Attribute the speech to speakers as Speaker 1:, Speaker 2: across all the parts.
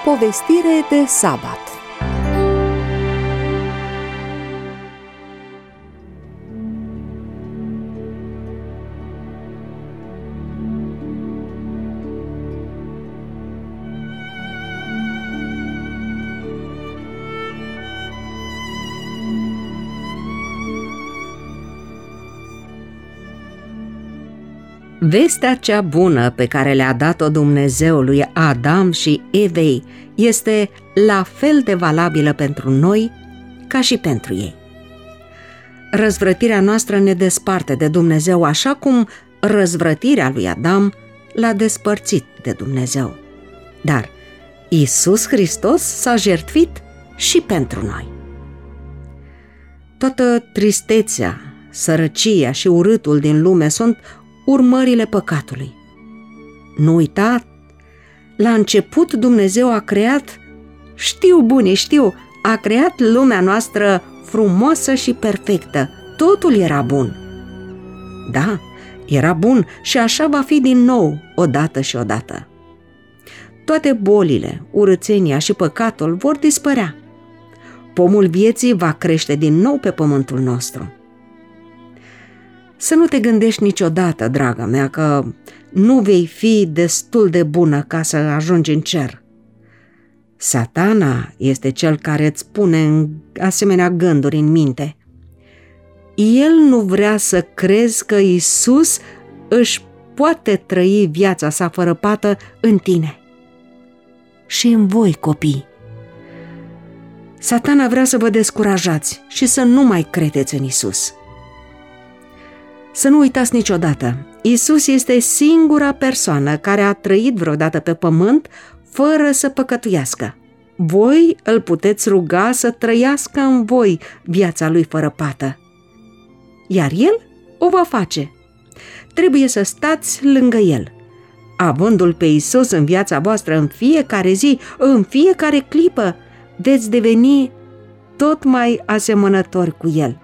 Speaker 1: Povestire de sabat. Vestea cea bună pe care le-a dat-o Dumnezeu lui Adam și Evei este la fel de valabilă pentru noi ca și pentru ei. Răzvrătirea noastră ne desparte de Dumnezeu, așa cum răzvrătirea lui Adam l-a despărțit de Dumnezeu. Dar Iisus Hristos s-a jertfit și pentru noi. Toată tristețea, sărăcia și urâtul din lume sunt urmările păcatului. Nu uita, la început Dumnezeu a creat, a creat lumea noastră frumoasă și perfectă. Totul era bun. Da, era bun și așa va fi din nou, odată și odată. Toate bolile, urățenia și păcatul vor dispărea. Pomul vieții va crește din nou pe pământul nostru. Să nu te gândești niciodată, draga mea, că nu vei fi destul de bună ca să ajungi în cer. Satana este cel care îți pune asemenea gânduri în minte. El nu vrea să crezi că Iisus își poate trăi viața sa fără pată în tine. Și în voi, copii. Satana vrea să vă descurajați și să nu mai credeți în Iisus. Să nu uitați niciodată, Iisus este singura persoană care a trăit vreodată pe pământ fără să păcătuiască. Voi îl puteți ruga să trăiască în voi viața lui fără pată. Iar el o va face. Trebuie să stați lângă el. Avându-l pe Iisus în viața voastră în fiecare zi, în fiecare clipă, veți deveni tot mai asemănători cu el.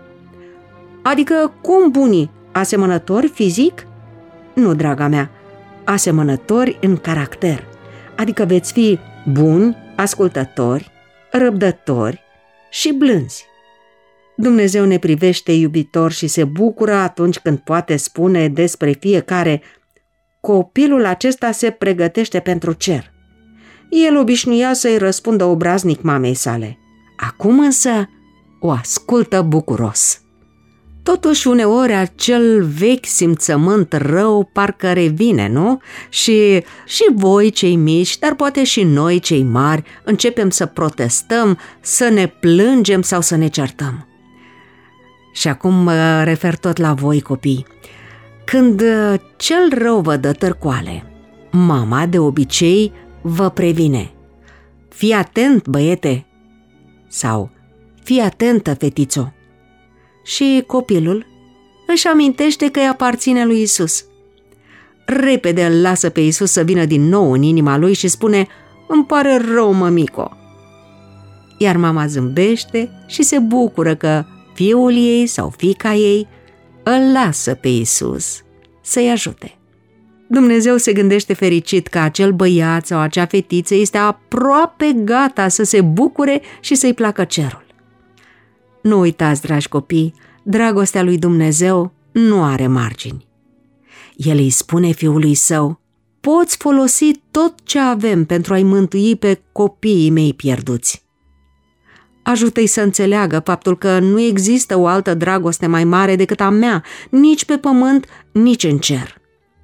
Speaker 1: Adică cum bunii? Asemănători fizic? Nu, draga mea, asemănători în caracter. Adică veți fi buni, ascultători, răbdători și blânzi. Dumnezeu ne privește iubitor și se bucură atunci când poate spune despre fiecare: copilul acesta se pregătește pentru cer. El obișnuia să-i răspundă obraznic mamei sale. Acum însă o ascultă bucuros. Totuși, uneori, acel vechi simțământ rău parcă revine, nu? Și voi, cei mici, dar poate și noi, cei mari, începem să protestăm, să ne plângem sau să ne certăm. Și acum mă refer tot la voi, copii. Când cel rău vă dă târcoale, mama de obicei vă previne: fii atent, băiete, sau fii atentă, fetițo. Și copilul își amintește că îi aparține lui Iisus. Repede îl lasă pe Iisus să vină din nou în inima lui și spune: îmi pare rău, mămico. Iar mama zâmbește și se bucură că fiul ei sau fiica ei îl lasă pe Iisus să-i ajute. Dumnezeu se gândește fericit că acel băiat sau acea fetiță este aproape gata să se bucure și să-i placă cerul. Nu uitați, dragi copii, dragostea lui Dumnezeu nu are margini. El îi spune fiului său: poți folosi tot ce avem pentru a-i mântui pe copiii mei pierduți. Ajută-i să înțeleagă faptul că nu există o altă dragoste mai mare decât a mea, nici pe pământ, nici în cer.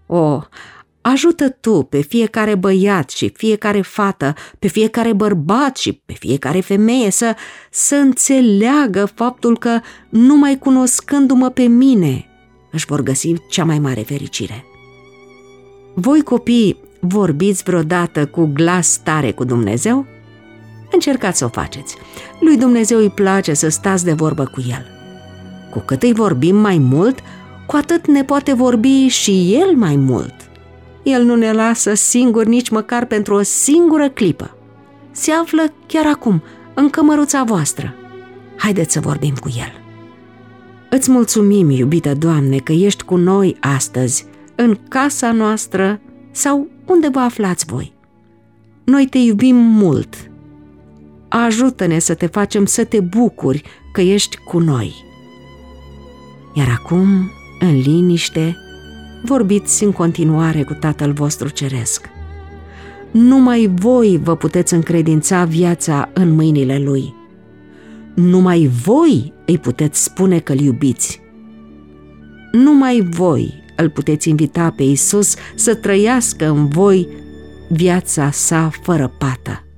Speaker 1: Ajută tu pe fiecare băiat și fiecare fată, pe fiecare bărbat și pe fiecare femeie să înțeleagă faptul că numai cunoscându-mă pe mine își vor găsi cea mai mare fericire. Voi, copii, vorbiți vreodată cu glas tare cu Dumnezeu? Încercați să o faceți. Lui Dumnezeu îi place să stați de vorbă cu El. Cu cât îi vorbim mai mult, cu atât ne poate vorbi și El mai mult. El nu ne lasă singuri nici măcar pentru o singură clipă. Se află chiar acum, în cămăruța voastră. Haideți să vorbim cu El. Îți mulțumim, iubită Doamne, că ești cu noi astăzi, în casa noastră sau unde vă aflați voi. noi te iubim mult. Ajută-ne să te facem să te bucuri că ești cu noi. Iar acum, în liniște, vorbiți în continuare cu Tatăl vostru Ceresc. Numai voi vă puteți încredința viața în mâinile Lui. Numai voi îi puteți spune că-L iubiți. Numai voi îl puteți invita pe Iisus să trăiască în voi viața sa fără pată.